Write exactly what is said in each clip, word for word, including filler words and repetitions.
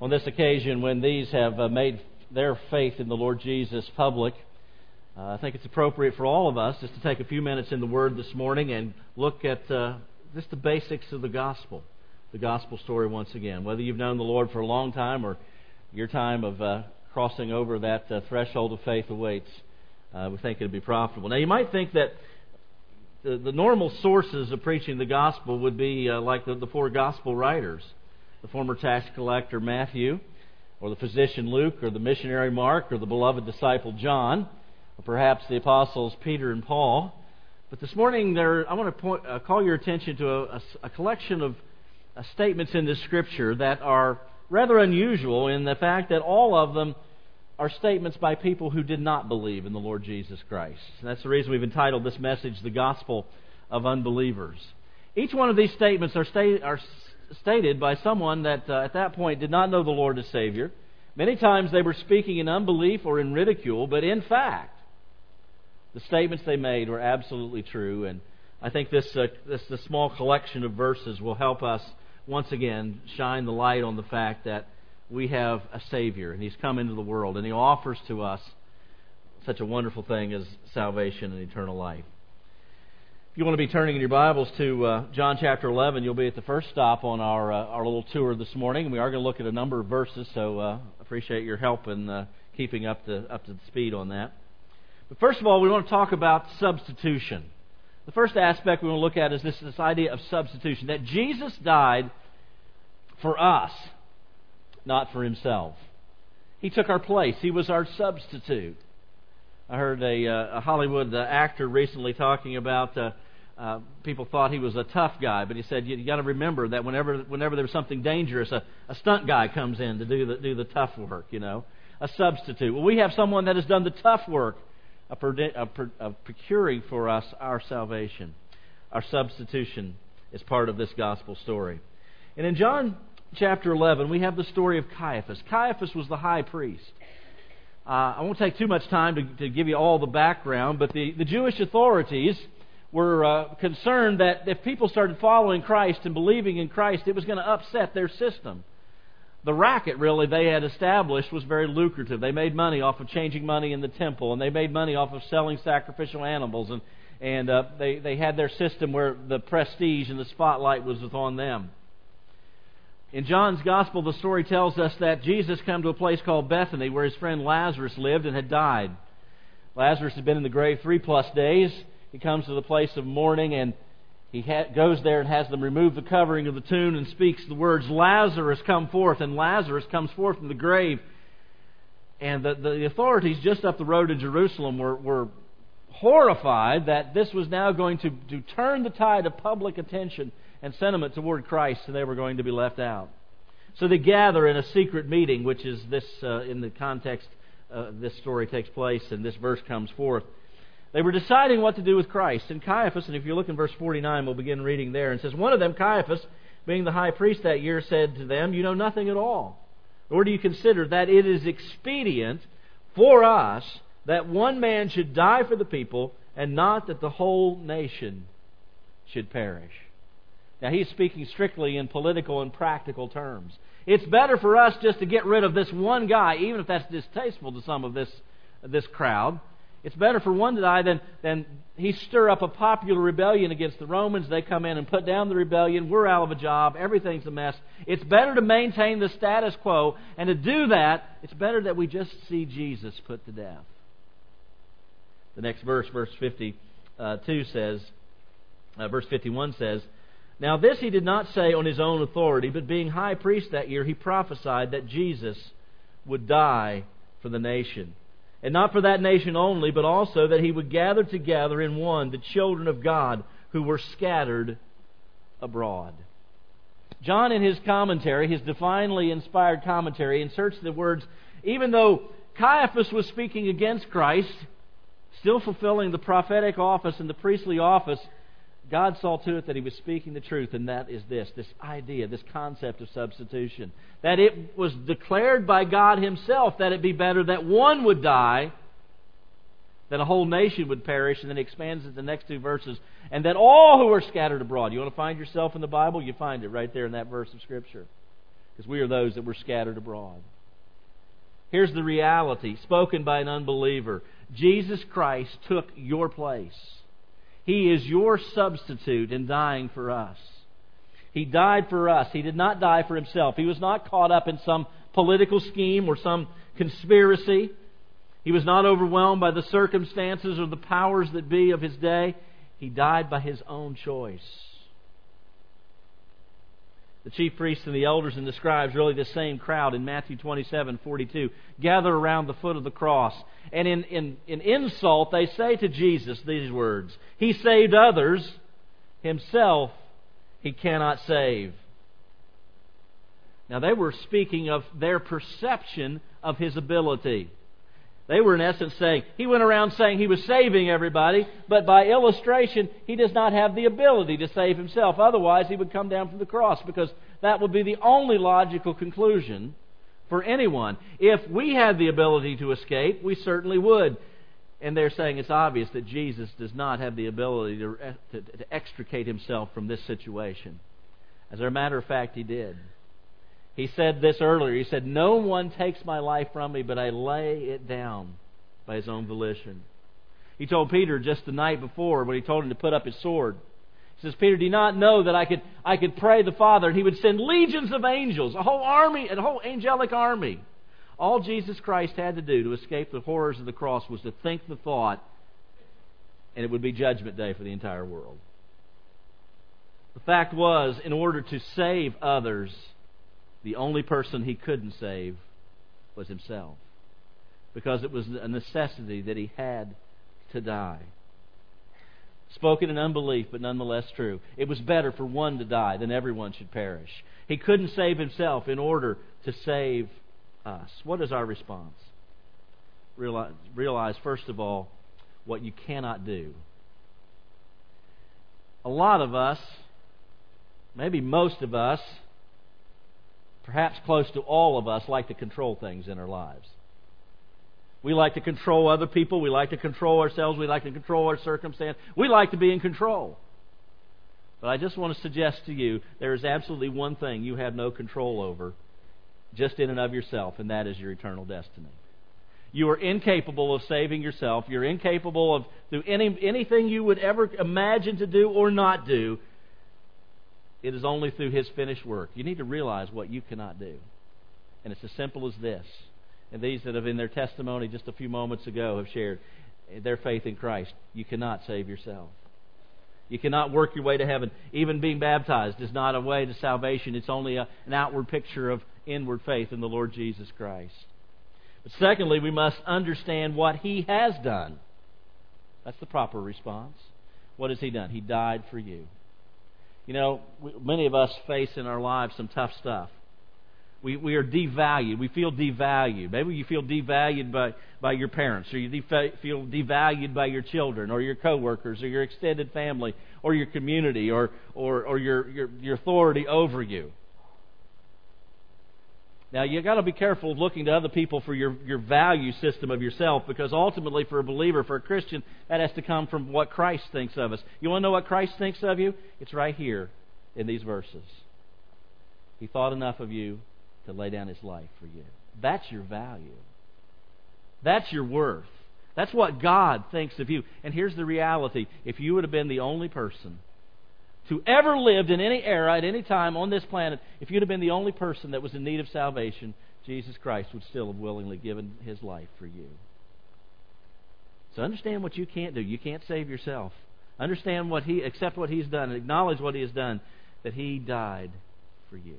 on this occasion when these have uh, made their faith in the Lord Jesus public, uh, I think it's appropriate for all of us just to take a few minutes in the Word this morning and look at uh, just the basics of the gospel, the gospel story once again. Whether you've known the Lord for a long time or your time of uh, crossing over that uh, threshold of faith awaits, uh, we think it would be profitable. Now, you might think that the, the normal sources of preaching the gospel would be uh, like the, the four gospel writers, the former tax collector Matthew, or the physician Luke, or the missionary Mark, or the beloved disciple John, or perhaps the apostles Peter and Paul. But this morning, there, I want to point, uh, call your attention to a, a, a collection of uh, statements in the Scripture that are rather unusual in the fact that all of them are statements by people who did not believe in the Lord Jesus Christ. And that's the reason we've entitled this message, The Gospel of Unbelievers. Each one of these statements are, sta- are stated by someone that uh, at that point did not know the Lord as Savior. Many times they were speaking in unbelief or in ridicule, but in fact, the statements they made were absolutely true. And I think this, uh, this, this small collection of verses will help us once again shine the light on the fact that we have a Savior, and He's come into the world, and He offers to us such a wonderful thing as salvation and eternal life. If you want to be turning in your Bibles to uh, John chapter eleven, you'll be at the first stop on our uh, our little tour this morning. We are going to look at a number of verses, so uh, appreciate your help in uh, keeping up to up to speed on that. But first of all, we want to talk about substitution. The first aspect we want to look at is this, this idea of substitution, that Jesus died for us, not for Himself. He took our place. He was our substitute. I heard a, uh, a Hollywood uh, actor recently talking about uh, uh, people thought he was a tough guy, but he said you, you got to remember that whenever whenever there's something dangerous, a, a stunt guy comes in to do the do the tough work. You know, a substitute. Well, we have someone that has done the tough work of, of, of procuring for us our salvation. Our substitution is part of this gospel story. And in John chapter eleven, we have the story of Caiaphas. Caiaphas was the high priest. Uh, I won't take too much time to, to give you all the background, but the, the Jewish authorities were uh, concerned that if people started following Christ and believing in Christ, it was going to upset their system. The racket, really, they had established was very lucrative. They made money off of changing money in the temple, and they made money off of selling sacrificial animals, and, and uh, they, they had their system where the prestige and the spotlight was on them. In John's Gospel, the story tells us that Jesus came to a place called Bethany where his friend Lazarus lived and had died. Lazarus had been in the grave three plus days. He comes to the place of mourning and he ha- goes there and has them remove the covering of the tomb and speaks the words, "Lazarus, come forth." And Lazarus comes forth from the grave. And the, the authorities just up the road in Jerusalem were, were horrified that this was now going to, to turn the tide of public attention and sentiment toward Christ, and they were going to be left out. So they gather in a secret meeting, which is this, uh, in the context uh, this story takes place and this verse comes forth. They were deciding what to do with Christ. And Caiaphas, and if you look in verse forty-nine, we'll begin reading there, and it says, "One of them, Caiaphas, being the high priest that year, said to them, 'You know nothing at all, nor do you consider that it is expedient for us that one man should die for the people, and not that the whole nation should perish.'" Now, he's speaking strictly in political and practical terms. It's better for us just to get rid of this one guy, even if that's distasteful to some of this this crowd. It's better for one to die than, than he stir up a popular rebellion against the Romans. They come in and put down the rebellion. We're out of a job. Everything's a mess. It's better to maintain the status quo. And to do that, it's better that we just see Jesus put to death. The next verse, verse fifty-two says, uh, verse fifty-one says, "Now this he did not say on his own authority, but being high priest that year, he prophesied that Jesus would die for the nation. And not for that nation only, but also that he would gather together in one the children of God who were scattered abroad." John, in his commentary, his divinely inspired commentary, inserts the words, even though Caiaphas was speaking against Christ, still fulfilling the prophetic office and the priestly office, God saw to it that he was speaking the truth, and that is this, this idea, this concept of substitution. That it was declared by God Himself that it be better that one would die than a whole nation would perish, and then he expands it the next two verses, and that all who are scattered abroad. You want to find yourself in the Bible? You find it right there in that verse of Scripture. because we are those that were scattered abroad. Here's the reality, spoken by an unbeliever. Jesus Christ took your place. He is your substitute in dying for us. He died for us. He did not die for Himself. He was not caught up in some political scheme or some conspiracy. He was not overwhelmed by the circumstances or the powers that be of His day. He died by His own choice. The chief priests and the elders and the scribes, really the same crowd in Matthew twenty-seven forty-two, gather around the foot of the cross. And in, in, in insult, they say to Jesus these words, He saved others, Himself He cannot save. Now they were speaking of their perception of His ability. They were in essence saying, He went around saying He was saving everybody, but by illustration, He does not have the ability to save Himself. Otherwise, He would come down from the cross, because that would be the only logical conclusion for anyone. If we had the ability to escape, we certainly would. And they're saying it's obvious that Jesus does not have the ability to, to, to extricate Himself from this situation. As a matter of fact, He did. He said this earlier. He said, No one takes my life from me, but I lay it down by His own volition. He told Peter just the night before when He told him to put up his sword. He says, Peter, do you not know that I could I could pray the Father and He would send legions of angels, a whole army, a whole angelic army. All Jesus Christ had to do to escape the horrors of the cross was to think the thought, and it would be Judgment Day for the entire world. The fact was, in order to save others, the only person He couldn't save was Himself, because it was a necessity that He had to die. Spoken in unbelief, but nonetheless true. It was better for one to die than everyone should perish. He couldn't save Himself in order to save us. What is our response? Realize, realize, first of all, what you cannot do. A lot of us, maybe most of us, perhaps close to all of us, like to control things in our lives. We like to control other people. We like to control ourselves. We like to control our circumstance. We like to be in control. But I just want to suggest to you, there is absolutely one thing you have no control over, just in and of yourself, and that is your eternal destiny. You are incapable of saving yourself. You're incapable of doing any, anything you would ever imagine to do or not do. It is only through His finished work. You need to realize what you cannot do. And it's as simple as this. And these that have in their testimony just a few moments ago have shared their faith in Christ. You cannot save yourself. You cannot work your way to heaven. Even being baptized is not a way to salvation. It's only a, an outward picture of inward faith in the Lord Jesus Christ. But secondly, we must understand what He has done. That's the proper response. What has He done? He died for you. You know, we, many of us face in our lives some tough stuff. We we are devalued. We feel devalued. Maybe you feel devalued by, by your parents, or you defa- feel devalued by your children, or your coworkers, or your extended family, or your community, or or, or your, your your authority over you. Now, you've got to be careful of looking to other people for your, your value system of yourself, because ultimately for a believer, for a Christian, that has to come from what Christ thinks of us. You want to know what Christ thinks of you? It's right here in these verses. He thought enough of you to lay down His life for you. That's your value. That's your worth. That's what God thinks of you. And here's the reality. If you would have been the only person to ever lived in any era, at any time on this planet, if you'd have been the only person that was in need of salvation, Jesus Christ would still have willingly given His life for you. So understand what you can't do. You can't save yourself. Understand what He, accept what He's done, and acknowledge what He has done, that He died for you.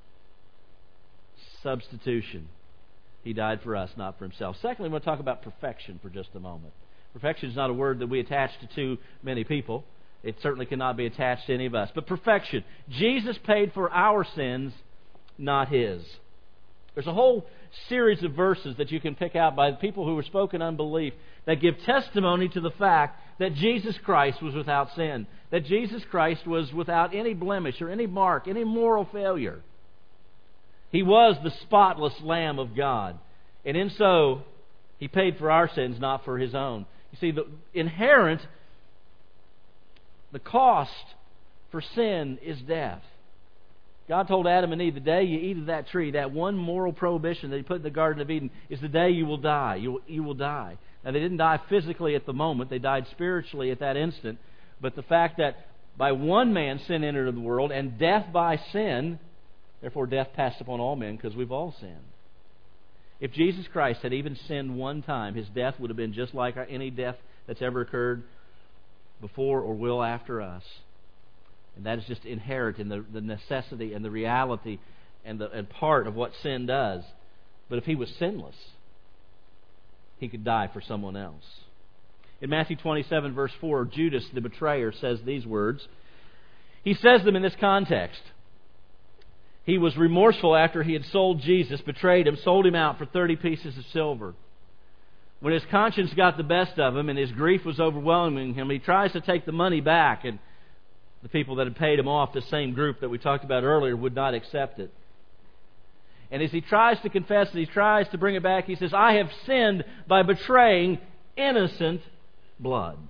Substitution. He died for us, not for Himself. Secondly, we're going to talk about perfection for just a moment. Perfection is not a word that we attach to too many people. It certainly cannot be attached to any of us. But perfection. Jesus paid for our sins, not His. There's a whole series of verses that you can pick out by people who were spoken unbelief that give testimony to the fact that Jesus Christ was without sin. That Jesus Christ was without any blemish or any mark, any moral failure. He was the spotless Lamb of God. And in so, He paid for our sins, not for His own. You see, the inherent, the cost for sin is death. God told Adam and Eve, the day you eat of that tree, that one moral prohibition that He put in the Garden of Eden, is the day you will die. You will, you will die. Now, they didn't die physically at the moment. They died spiritually at that instant. But the fact that by one man sin entered the world, and death by sin, therefore death passed upon all men because we've all sinned. If Jesus Christ had even sinned one time, His death would have been just like any death that's ever occurred before or will after us. And that is just inherent in the, the necessity and the reality and, the, and part of what sin does. But if He was sinless, He could die for someone else. In Matthew twenty-seven, verse four, Judas, the betrayer, says these words. He says them in this context. He was remorseful after he had sold Jesus, betrayed Him, sold Him out for thirty pieces of silver. When his conscience got the best of him and his grief was overwhelming him, he tries to take the money back, and the people that had paid him off, the same group that we talked about earlier, would not accept it. And as he tries to confess it, he tries to bring it back, he says, I have sinned by betraying innocent blood.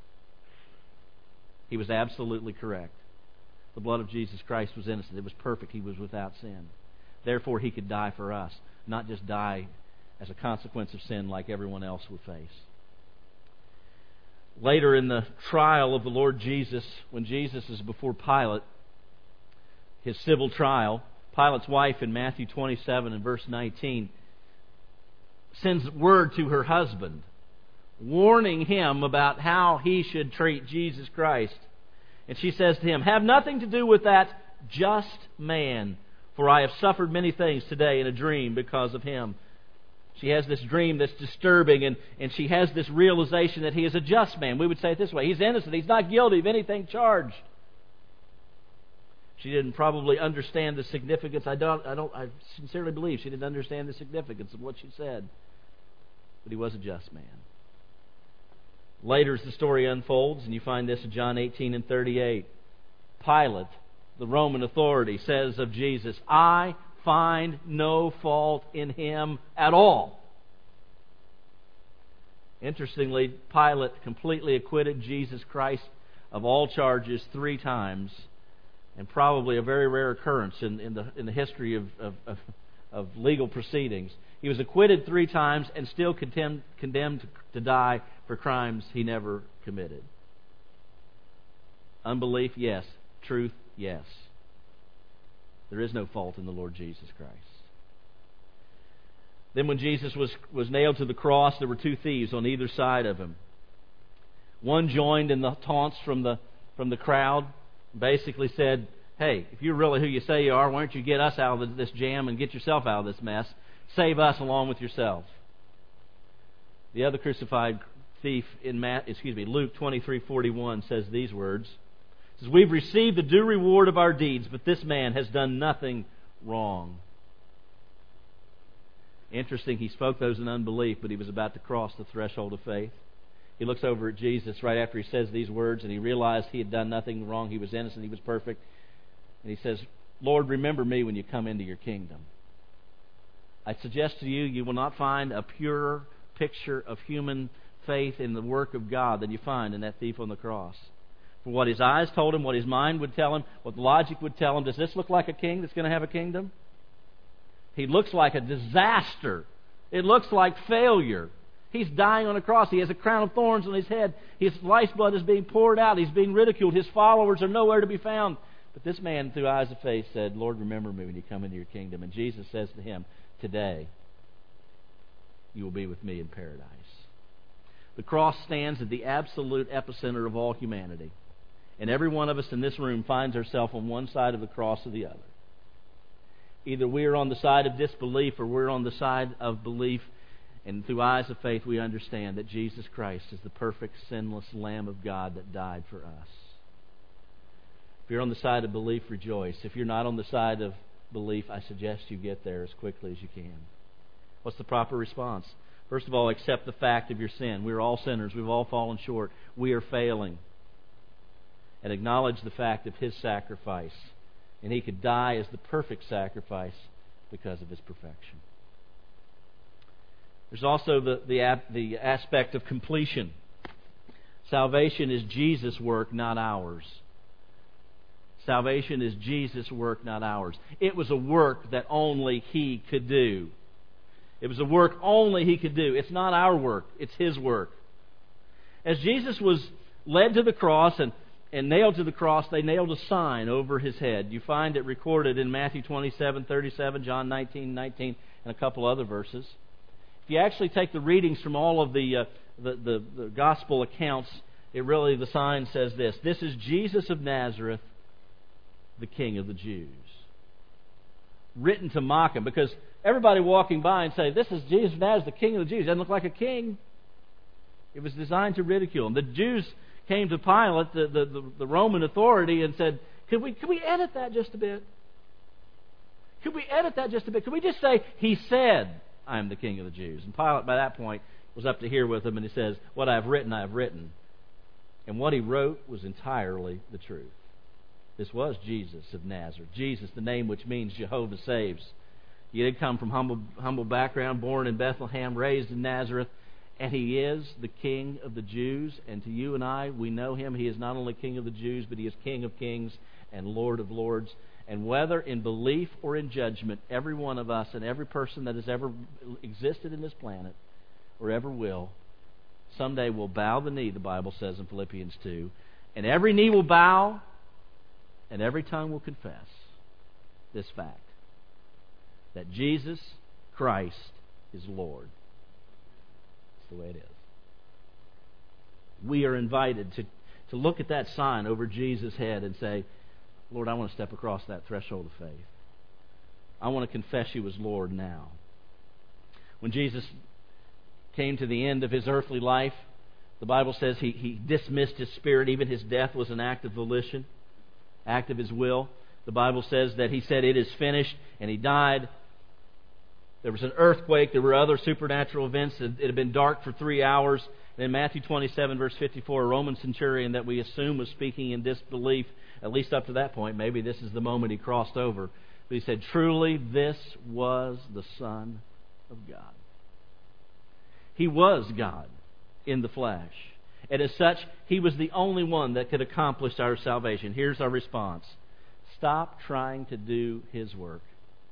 He was absolutely correct. The blood of Jesus Christ was innocent. It was perfect. He was without sin. Therefore, He could die for us, not just die as a consequence of sin like everyone else would face. Later in the trial of the Lord Jesus, when Jesus is before Pilate, his civil trial, Pilate's wife in Matthew twenty-seven and verse nineteen sends word to her husband, warning him about how he should treat Jesus Christ. And she says to him, have nothing to do with that just man, for I have suffered many things today in a dream because of him. She has this dream that's disturbing, and, and she has this realization that he is a just man. We would say it this way: He's innocent. He's not guilty of anything charged. She didn't probably understand the significance. I don't. I don't. I sincerely believe she didn't understand the significance of what she said. But he was a just man. Later, as the story unfolds, and you find this in John eighteen and thirty-eight, Pilate, the Roman authority, says of Jesus, I find no fault in Him at all. Interestingly, Pilate completely acquitted Jesus Christ of all charges three times, and probably a very rare occurrence in, in the in the history of, of, of, of legal proceedings. He was acquitted three times and still condemned, condemned to die for crimes He never committed. Unbelief, yes. Truth, yes. There is no fault in the Lord Jesus Christ. Then when Jesus was, was nailed to the cross, there were two thieves on either side of Him. One joined in the taunts from the, from the crowd, basically said, hey, if you're really who you say you are, why don't you get us out of this jam and get yourself out of this mess? Save us along with yourself. The other crucified thief in Matt, excuse me, Luke twenty-three forty-one says these words. It says, we've received the due reward of our deeds, but this man has done nothing wrong. Interesting, he spoke those in unbelief, but he was about to cross the threshold of faith. He looks over at Jesus right after he says these words, and he realized he had done nothing wrong. He was innocent. He was perfect. And he says, Lord, remember me when you come into your kingdom. I suggest to you, you will not find a purer picture of human faith in the work of God than you find in that thief on the cross. For what his eyes told him, what his mind would tell him, what logic would tell him, does this look like a king that's going to have a kingdom? He looks like a disaster. It looks like failure. He's dying on a cross. He has a crown of thorns on his head. His lifeblood is being poured out. He's being ridiculed. His followers are nowhere to be found. But this man, through eyes of faith, said, Lord, remember me when you come into your kingdom. And Jesus says to him, today you will be with me in paradise. The cross stands at the absolute epicenter of all humanity. And every one of us in this room finds ourselves on one side of the cross or the other. Either we are on the side of disbelief or we're on the side of belief. And through eyes of faith we understand that Jesus Christ is the perfect, sinless Lamb of God that died for us. If you're on the side of belief, rejoice. If you're not on the side of belief, I suggest you get there as quickly as you can. What's the proper response? First of all, accept the fact of your sin. We're all sinners. We've all fallen short. We are failing. And acknowledge the fact of His sacrifice. And He could die as the perfect sacrifice because of His perfection. There's also the, the, the aspect of completion. Salvation is Jesus' work, not ours. Salvation is Jesus' work, not ours. It was a work that only He could do. It was a work only He could do. It's not our work. It's His work. As Jesus was led to the cross and, and nailed to the cross, they nailed a sign over His head. You find it recorded in Matthew twenty-seven thirty-seven, John nineteen nineteen, and a couple other verses. If you actually take the readings from all of the, uh, the, the, the gospel accounts, it really, the sign says this: "This is Jesus of Nazareth, the King of the Jews." Written to mock Him, because everybody walking by and say, "This is Jesus of Nazareth, the King of the Jews." Doesn't look like a king. It was designed to ridicule Him. The Jews came to Pilate, the, the, the, the Roman authority, and said, could we, could we edit that just a bit? Could we edit that just a bit? Could we just say, "He said, I am the King of the Jews"? And Pilate, by that point, was up to here with him, and he says, "What I have written, I have written." And what he wrote was entirely the truth. This was Jesus of Nazareth. Jesus, the name which means Jehovah saves. He did come from humble, humble background, born in Bethlehem, raised in Nazareth, and He is the King of the Jews. And to you and I, we know Him. He is not only King of the Jews, but He is King of kings and Lord of lords. And whether in belief or in judgment, every one of us and every person that has ever existed in this planet or ever will, someday will bow the knee, the Bible says in Philippians two, and every knee will bow and every tongue will confess this fact, that Jesus Christ is Lord. That's the way it is. We are invited to, to look at that sign over Jesus' head and say, "Lord, I want to step across that threshold of faith. I want to confess You as Lord now." When Jesus came to the end of His earthly life, the Bible says he, he dismissed His spirit. Even His death was an act of volition, act of His will. The Bible says that He said, "It is finished," and He died. There was an earthquake. There were other supernatural events. It had been dark for three hours. And in Matthew twenty-seven, verse fifty-four, a Roman centurion that we assume was speaking in disbelief, at least up to that point. Maybe this is the moment he crossed over. But he said, "Truly, this was the Son of God." He was God in the flesh. And as such, He was the only one that could accomplish our salvation. Here's our response: stop trying to do His work.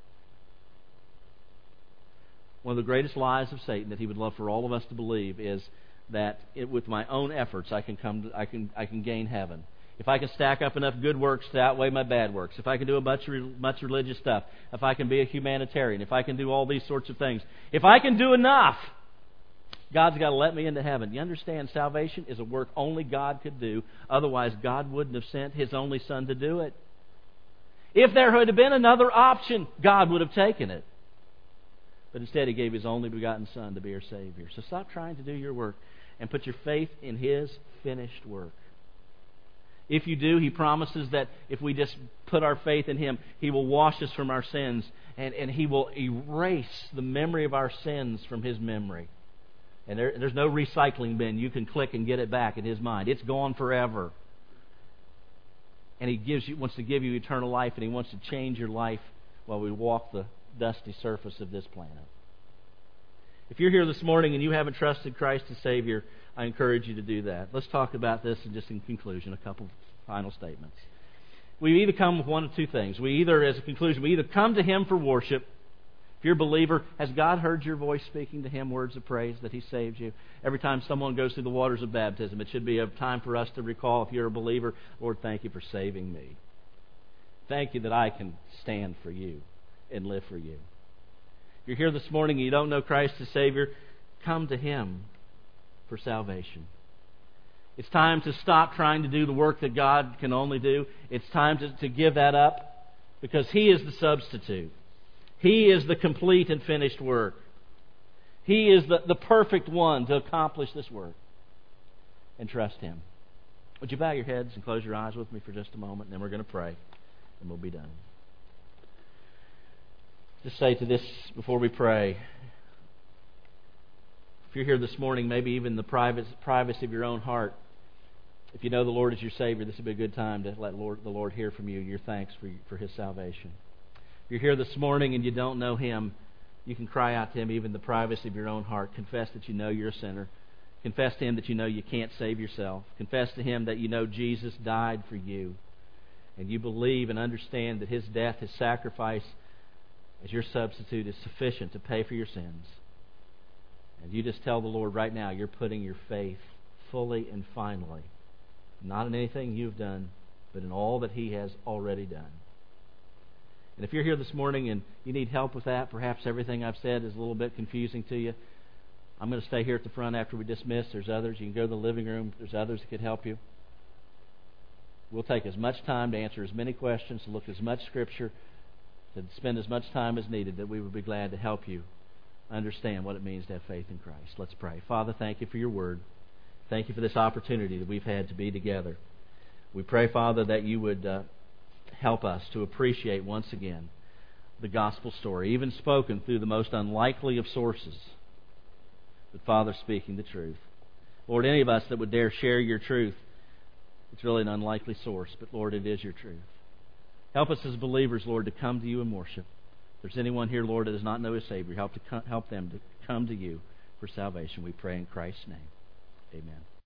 One of the greatest lies of Satan that he would love for all of us to believe is that it, with my own efforts I can come to, I can I can gain heaven. If I can stack up enough good works to outweigh my bad works, if I can do a much much religious stuff, if I can be a humanitarian, if I can do all these sorts of things, if I can do enough, God's got to let me into heaven. You understand, salvation is a work only God could do. Otherwise, God wouldn't have sent His only Son to do it. If there had been another option, God would have taken it. But instead, He gave His only begotten Son to be our Savior. So stop trying to do your work and put your faith in His finished work. If you do, He promises that if we just put our faith in Him, He will wash us from our sins, and, and He will erase the memory of our sins from His memory. And there, there's no recycling bin you can click and get it back in His mind. It's gone forever. And He gives you, wants to give you eternal life, and He wants to change your life while we walk the dusty surface of this planet. If you're here this morning and you haven't trusted Christ as Savior, I encourage you to do that. Let's talk about this, and just in conclusion, a couple final statements. We either come with one of two things. We either, as a conclusion, we either come to Him for worship. If you're a believer, has God heard your voice speaking to Him words of praise that He saved you? Every time someone goes through the waters of baptism, it should be a time for us to recall, if you're a believer, "Lord, thank You for saving me. Thank You that I can stand for You and live for You." If you're here this morning and you don't know Christ as Savior, come to Him for salvation. It's time to stop trying to do the work that God can only do. It's time to, to give that up, because He is the substitute. He is the complete and finished work. He is the, the perfect one to accomplish this work. And trust Him. Would you bow your heads and close your eyes with me for just a moment, and then we're going to pray, and we'll be done. Just say to this before we pray. If you're here this morning, maybe even the privacy of your own heart, if you know the Lord as your Savior, this would be a good time to let Lord, the Lord hear from you your thanks for, for His salvation. If you're here this morning and you don't know Him, you can cry out to Him even in the privacy of your own heart. Confess that you know you're a sinner. Confess to Him that you know you can't save yourself. Confess to Him that you know Jesus died for you. and you believe and understand that His death, His sacrifice as your substitute is sufficient to pay for your sins, and you just tell the Lord right now you're putting your faith fully and finally, not in anything you've done, but in all that He has already done. And if you're here this morning and you need help with that, perhaps everything I've said is a little bit confusing to you, I'm going to stay here at the front after we dismiss. There's others. You can go to the living room. There's others that could help you. We'll take as much time to answer as many questions, to look as much Scripture, to spend as much time as needed, that we would be glad to help you understand what it means to have faith in Christ. Let's pray. Father, thank you for your word. Thank you for this opportunity that we've had to be together. We pray, Father, that you would uh, help us to appreciate once again the gospel story, even spoken through the most unlikely of sources, but Father, speaking the truth. Lord, any of us that would dare share your truth, it's really an unlikely source, but Lord, it is your truth. Help us as believers, Lord, to come to you and worship. If there's anyone here, Lord, that does not know his Savior, help to come, help them to come to you for salvation. We pray in Christ's name. Amen.